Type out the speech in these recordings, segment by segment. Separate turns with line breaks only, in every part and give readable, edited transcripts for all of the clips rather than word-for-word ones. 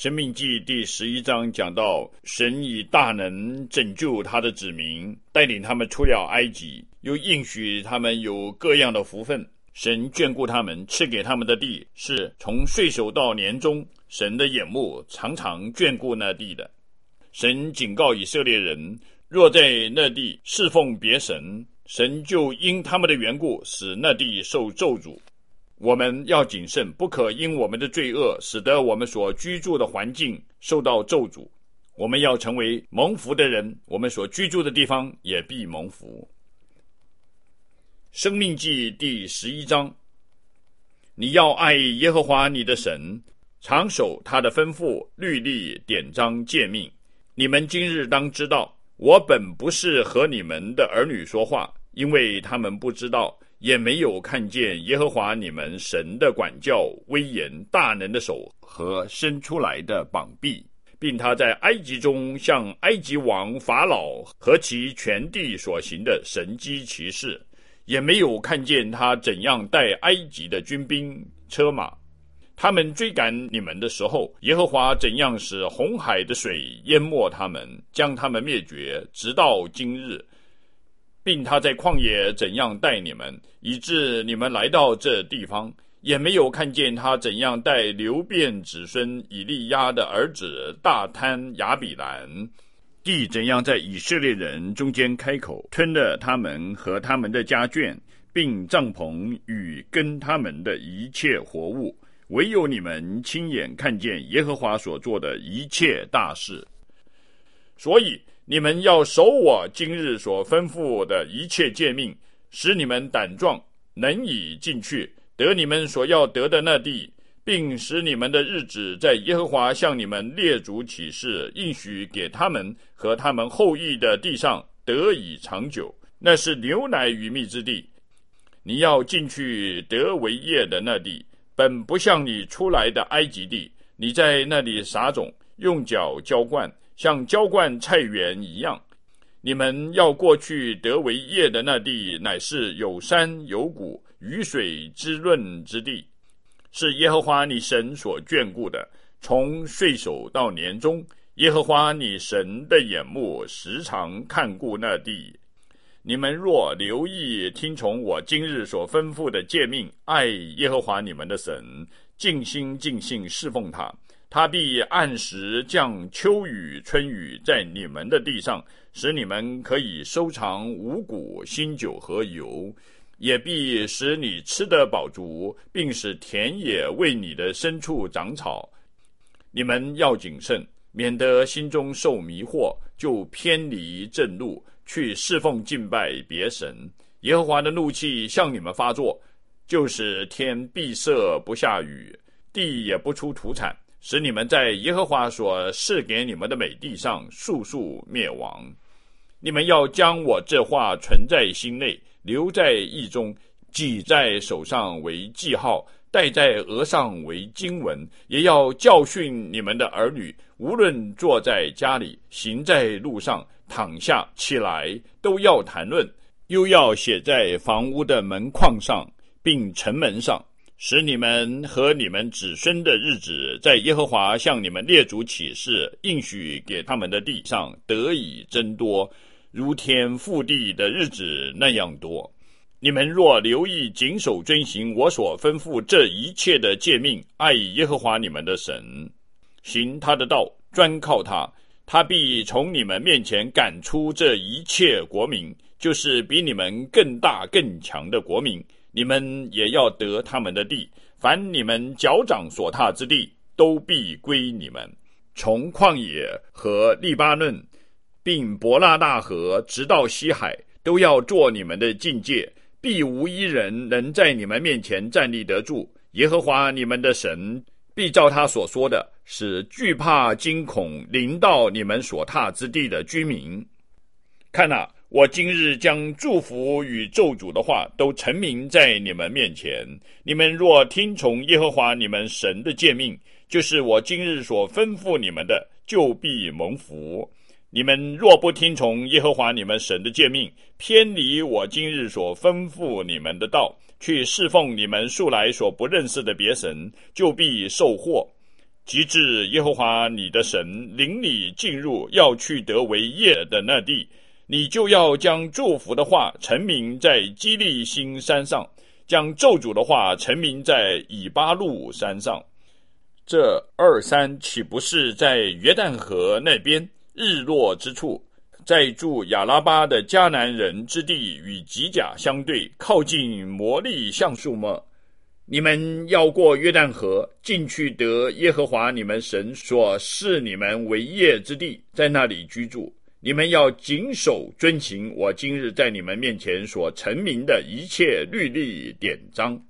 申命记第11章讲到，神以大能拯救他的子民，带领他们出了埃及，又应许他们有各样的福分。神眷顾他们，赐给他们的地是从岁首到年终，神的眼目常常眷顾那地的。神警告以色列人，若在那地侍奉别神，神就因他们的缘故使那地受咒诅。我们要谨慎，不可因我们的罪恶使得我们所居住的环境受到咒诅。我们要成为蒙福的人，我们所居住的地方也必蒙福。申命记第11章，你要爱耶和华你的神，常守他的吩咐、律例、典章、诫命。你们今日当知道，我本不是和你们的儿女说话，因为他们不知道，也没有看见耶和华你们神的管教、威严、大能的手和伸出来的膀臂，并他在埃及中向埃及王法老和其全地所行的神迹奇事，也没有看见他怎样带埃及的军兵车马。他们追赶你们的时候，耶和华怎样使红海的水淹没他们，将他们灭绝，直到今日，并他在旷野怎样带你们，以致你们来到这地方，也没有看见他怎样带流便子孙以利亚的儿子大贪亚比兰，地怎样在以色列人中间开口，吞了他们和他们的家眷，并帐篷与跟他们的一切活物，唯有你们亲眼看见耶和华所做的一切大事。所以你们要守我今日所吩咐的一切诫命，使你们胆壮，能以进去，得你们所要得的那地，并使你们的日子在耶和华向你们列祖起誓应许给他们和他们后裔的地上得以长久。那是牛奶与蜜之地。你要进去得为业的那地，本不像你出来的埃及地，你在那里撒种，用脚浇灌，像浇灌菜园一样。你们要过去得为业的那地，乃是有山有谷，雨水滋润之地，是耶和华你神所眷顾的。从岁首到年终，耶和华你神的眼目时常看顾那地。你们若留意听从我今日所吩咐的诫命，爱耶和华你们的神，尽心尽性侍奉他，他必按时降秋雨春雨在你们的地上，使你们可以收藏五谷、新酒和油，也必使你吃得饱足，并使田野为你的牲畜长草。你们要谨慎，免得心中受迷惑，就偏离正路，去侍奉敬拜别神。耶和华的怒气向你们发作，就使天闭塞不下雨，地也不出土产，使你们在耶和华所赐给你们的美地上速速灭亡。你们要将我这话存在心内，留在意中，记在手上为记号，戴在额上为经文，也要教训你们的儿女，无论坐在家里，行在路上，躺下起来，都要谈论，又要写在房屋的门框上，并城门上，使你们和你们子孙的日子，在耶和华向你们列祖起誓应许给他们的地上得以增多，如天覆地的日子那样多。你们若留意谨守遵行我所吩咐这一切的诫命，爱耶和华你们的神，行他的道，专靠他，他必从你们面前赶出这一切国民，就是比你们更大更强的国民，你们也要得他们的地，凡你们脚掌所踏之地，都必归你们。从旷野和利巴嫩，并伯拉大河，直到西海，都要做你们的境界，必无一人能在你们面前站立得住。耶和华你们的神必照他所说的，使惧怕惊恐临到你们所踏之地的居民。看哪，我今日将祝福与咒诅的话都陈明在你们面前。你们若听从耶和华你们神的诫命，就是我今日所吩咐你们的，就必蒙福。你们若不听从耶和华你们神的诫命，偏离我今日所吩咐你们的道，去侍奉你们素来所不认识的别神，就必受祸。 及至耶和华你的神领你进入要去得为业的那地，你就要将祝福的话陈明在基利心山上，将咒诅的话陈明在以巴路山上。这二山岂不是在约旦河那边日落之处，在住亚拉巴的迦南人之地与吉甲相对，靠近摩利橡树吗？你们要过约旦河，进去得耶和华你们神所示你们为业之地，在那里居住。你们要谨守遵行我今日在你们面前所陈明的一切律例典章。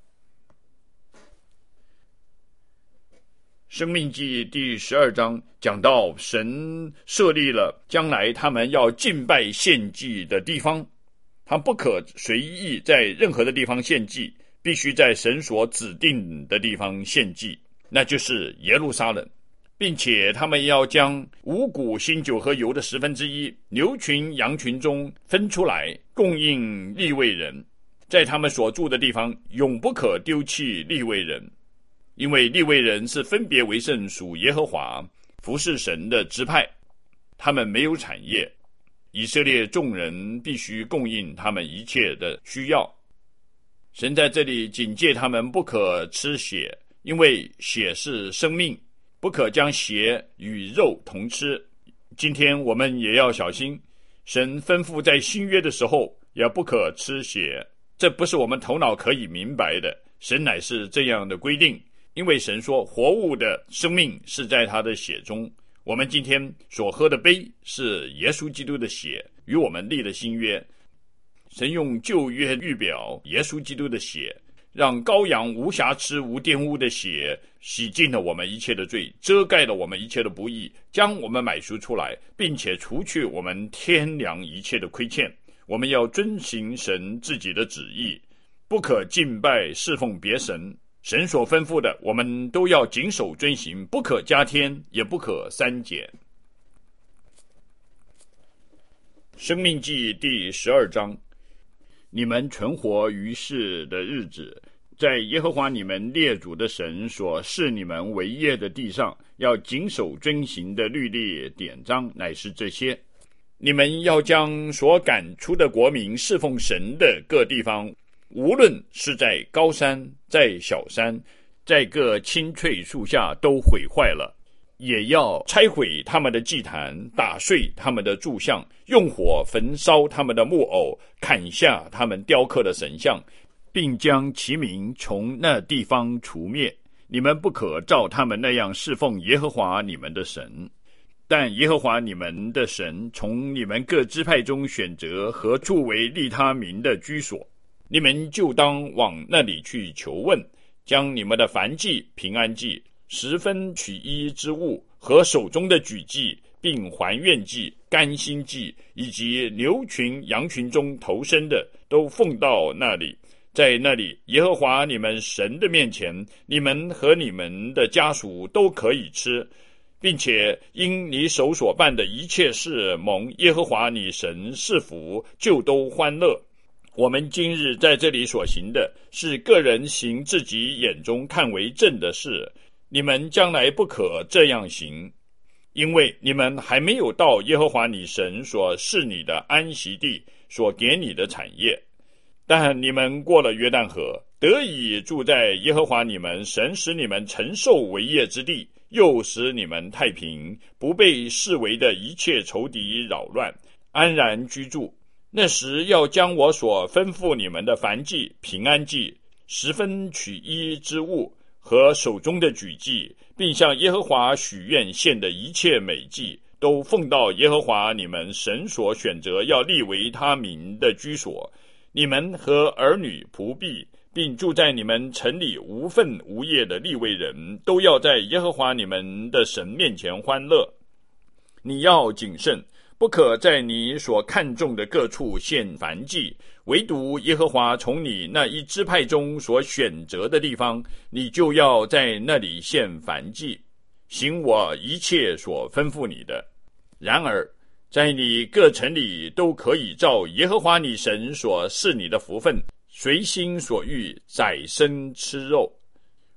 申命记第12章讲到神设立了将来他们要敬拜献祭的地方，他不可随意在任何的地方献祭，必须在神所指定的地方献祭，那就是耶路撒冷，并且他们要将五谷、新酒和油的1/10牛群、羊群中分出来，供应利未人，在他们所住的地方永不可丢弃利未人，因为利未人是分别为圣属耶和华服侍神的支派，他们没有产业，以色列众人必须供应他们一切的需要。神在这里警戒他们不可吃血，因为血是生命，不可将血与肉同吃。今天我们也要小心，神吩咐在新约的时候也不可吃血，这不是我们头脑可以明白的，神乃是这样的规定，因为神说活物的生命是在他的血中。我们今天所喝的杯是耶稣基督的血，与我们立了新约。神用旧约预表耶稣基督的血，让羔羊无瑕疵无玷污的血洗净了我们一切的罪，遮盖了我们一切的不义，将我们买赎出来，并且除去我们天良一切的亏欠。我们要遵行神自己的旨意，不可敬拜侍奉别神，神所吩咐的我们都要谨守遵行，不可加添也不可删减。申命记第12章，你们存活于世的日子，在耶和华你们列祖的神所示你们为业的地上，要谨守遵行的律例典章，乃是这些。你们要将所赶出的国民侍奉神的各地方，无论是在高山，在小山，在各青翠树下，都毁坏了，也要拆毁他们的祭坛，打碎他们的柱像，用火焚烧他们的木偶，砍下他们雕刻的神像，并将其民从那地方除灭。你们不可照他们那样侍奉耶和华你们的神，但耶和华你们的神从你们各支派中选择何处为立他名的居所，你们就当往那里去求问，将你们的燔祭、平安祭、1/10之物和手中的举祭，并还愿祭、甘心祭，以及牛群、羊群中头生的，都奉到那里。在那里，耶和华你们神的面前，你们和你们的家属都可以吃，并且因你手所办的一切事蒙耶和华你神赐福，就都欢乐。我们今日在这里所行的，是个人行自己眼中看为正的事，你们将来不可这样行，因为你们还没有到耶和华你神所赐你的安息地，所给你的产业。但你们过了约旦河，得以住在耶和华你们神使你们承受为业之地，又使你们太平，不被视为的一切仇敌扰乱，安然居住。那时要将我所吩咐你们的燔祭、平安祭、1/10之物和手中的举祭，并向耶和华许愿献的一切美祭，都奉到耶和华你们神所选择要立为他名的居所。你们和儿女、仆婢，并住在你们城里无分无业的利未人，都要在耶和华你们的神面前欢乐。你要谨慎，不可在你所看重的各处献燔祭，唯独耶和华从你那一支派中所选择的地方，你就要在那里献燔祭，行我一切所吩咐你的。然而在你各城里都可以照耶和华你神所赐你的福分，随心所欲宰牲吃肉。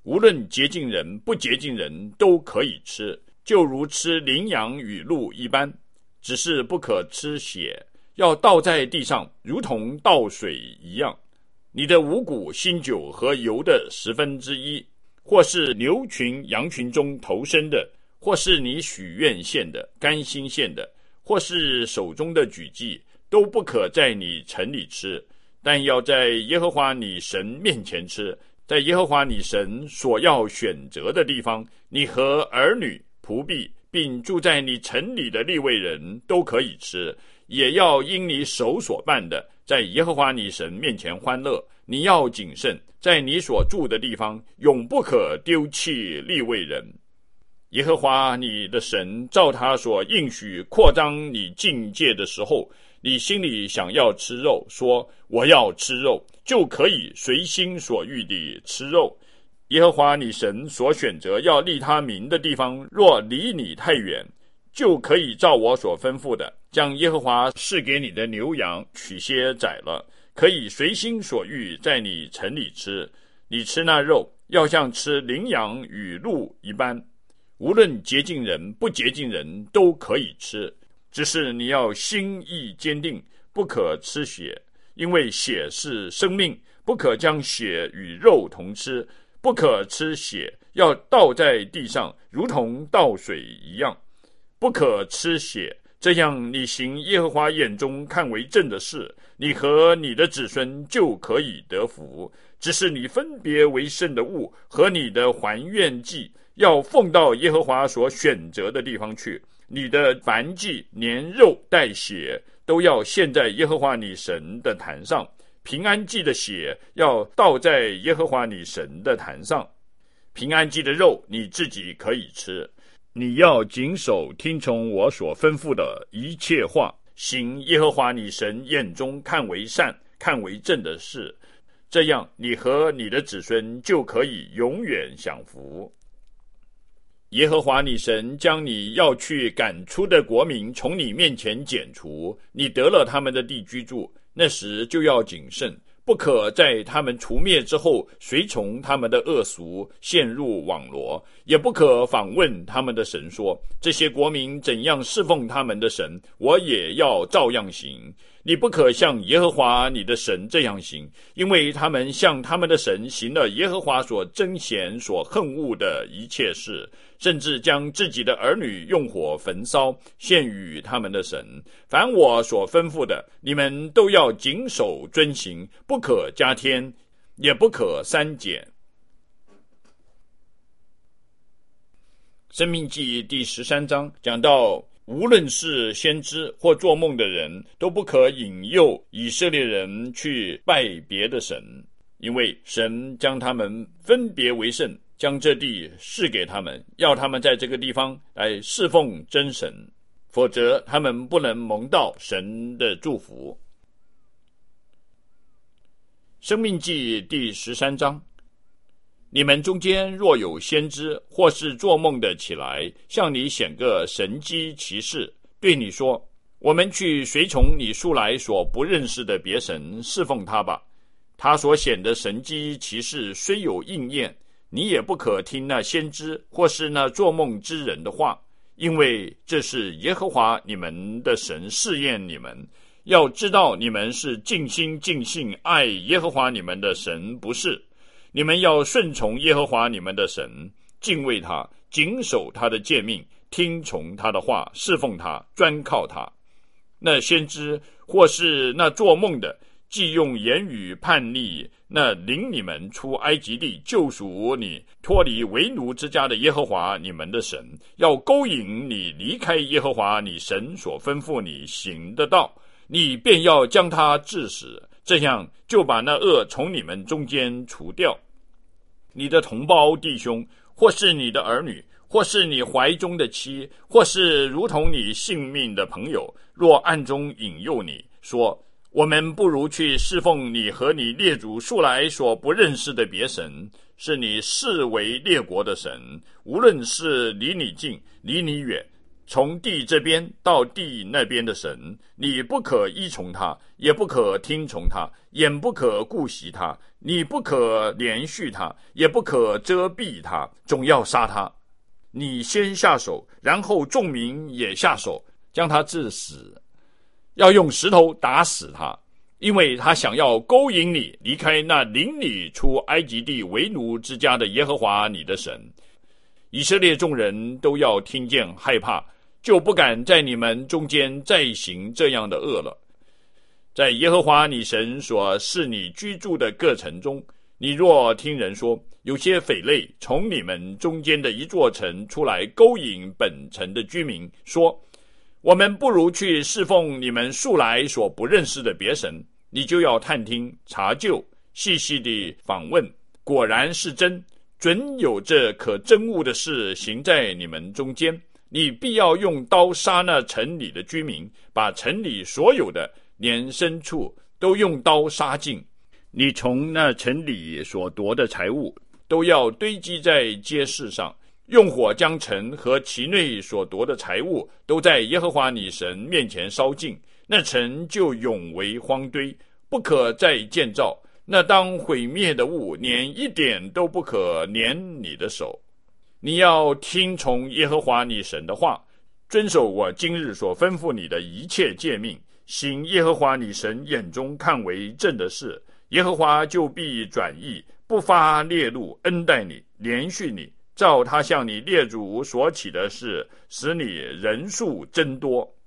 无论洁净人不洁净人都可以吃，就如吃羚羊与鹿一般，只是不可吃血，要倒在地上，如同倒水一样。你的五谷、新酒和油的1/10，或是牛群、羊群中头生的，或是你许愿献的、甘心献的，或是手中的举祭，都不可在你城里吃，但要在耶和华你神面前吃。在耶和华你神所要选择的地方，你和儿女、仆婢，并住在你城里的利未人都可以吃，也要因你手所办的，在耶和华你神面前欢乐。你要谨慎，在你所住的地方，永不可丢弃利未人。耶和华你的神照他所应许扩张你境界的时候，你心里想要吃肉，说我要吃肉，就可以随心所欲地吃肉。耶和华你神所选择要立他名的地方，若离你太远，就可以照我所吩咐的，将耶和华赐给你的牛羊取些宰了，可以随心所欲在你城里吃。你吃那肉，要像吃羚羊与鹿一般，无论洁净人不洁净人都可以吃，只是你要心意坚定，不可吃血，因为血是生命，不可将血与肉同吃，不可吃血，要倒在地上，如同倒水一样。不可吃血，这样你行耶和华眼中看为正的事，你和你的子孙就可以得福。只是你分别为圣的物和你的还愿祭，要奉到耶和华所选择的地方去。你的燔祭连肉带血都要献在耶和华你神的坛上，平安祭的血要倒在耶和华你神的坛上。平安祭的肉你自己可以吃，你要谨守听从我所吩咐的一切话，行耶和华你神眼中看为善、看为正的事，这样你和你的子孙就可以永远享福。耶和华你神将你要去赶出的国民从你面前剪除，你得了他们的地居住，那时就要谨慎，不可在他们除灭之后随从他们的恶俗，陷入网罗，也不可访问他们的神说，这些国民怎样侍奉他们的神，我也要照样行。你不可像耶和华你的神这样行，因为他们向他们的神行了耶和华所憎嫌所恨恶的一切事，甚至将自己的儿女用火焚烧，献与他们的神。凡我所吩咐的，你们都要谨守遵行，不可加添，也不可删减。申命记第13章讲到，无论是先知或做梦的人，都不可引诱以色列人去拜别的神，因为神将他们分别为圣，将这地赐给他们，要他们在这个地方来侍奉真神，否则他们不能蒙到神的祝福。申命记第13章，你们中间若有先知或是做梦的起来，向你显个神机奇事，对你说，我们去随从你素来所不认识的别神，侍奉他吧。他所显的神机奇事虽有应验，你也不可听那先知或是那做梦之人的话，因为这是耶和华你们的神试验你们，要知道你们是尽心尽性爱耶和华你们的神，不是。你们要顺从耶和华你们的神，敬畏他，谨守他的诫命，听从他的话，侍奉他，专靠他。那先知或是那做梦的，既用言语叛逆那领你们出埃及地救赎你脱离为奴之家的耶和华你们的神，要勾引你离开耶和华你神所吩咐你行的道，你便要将他治死，这样就把那恶从你们中间除掉。你的同胞弟兄，或是你的儿女，或是你怀中的妻，或是如同你性命的朋友，若暗中引诱你说，我们不如去侍奉你和你列祖素来所不认识的别神，是你视为列国的神，无论是离你近离你远， 从地这边到地那边的神，你不可依从他，也不可听从他，眼不可顾惜他，你不可连续他，也不可遮蔽他，总要杀他。你先下手，然后众民也下手，将他治死，要用石头打死他，因为他想要勾引你离开那领你出埃及地为奴之家的耶和华你的神。以色列众人都要听见害怕，就不敢在你们中间再行这样的恶了。在耶和华你神所是你居住的各城中，你若听人说，有些匪类从你们中间的一座城出来勾引本城的居民，说，我们不如去侍奉你们素来所不认识的别神，你就要探听查究，细细地访问，果然是真，准有这可憎恶的事行在你们中间，你必要用刀杀那城里的居民，把城里所有的连牲畜都用刀杀尽。你从那城里所夺的财物都要堆积在街市上，用火将城和其内所夺的财物都在耶和华你神面前烧尽，那城就永为荒堆，不可再建造。那当毁灭的物连一点都不可连你的手。你要听从耶和华你神的话，遵守我今日所吩咐你的一切诫命，行耶和华你神眼中看为正的事，耶和华就必转意，不发烈怒，恩待你，连续你，照他向你列祖所起的事，使你人数增多。